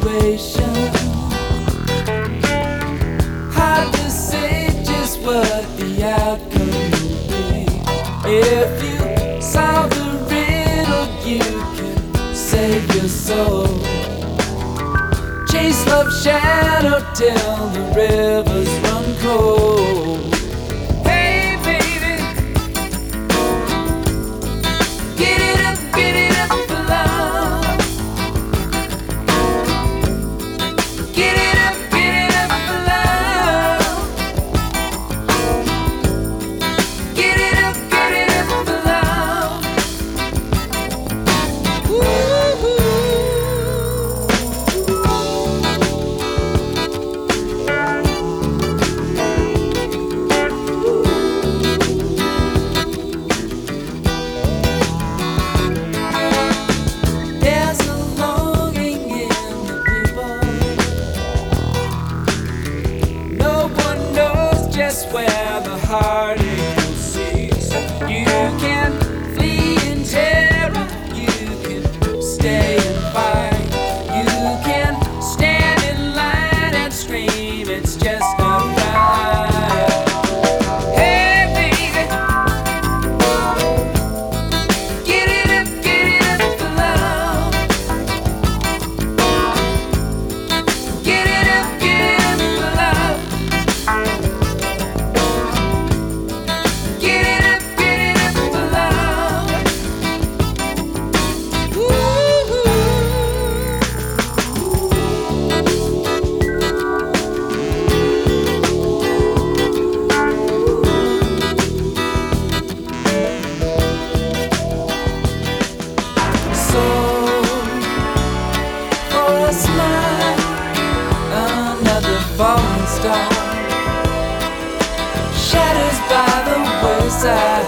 situation. Hard to say just what the outcome will be. If you solve the riddle, you can save your soul. Chase love's shadow till the rivers run cold. Hey baby, get it up for love. Get it up for love. Get it up for love. Woo-hoo. Where the heartache will cease. You can flee in terror, you can stay and fight, you can stand in line and scream, it's just not right. Hey baby, get it up for love. Get it up for love. Another falling star, shadows by the wayside.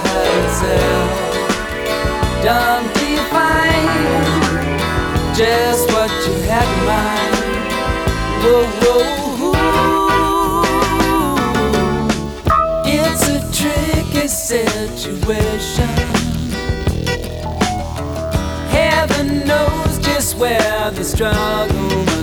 Done to you find just what you had in mind. Whoa, whoa. It's a tricky situation. Heaven knows just where the struggle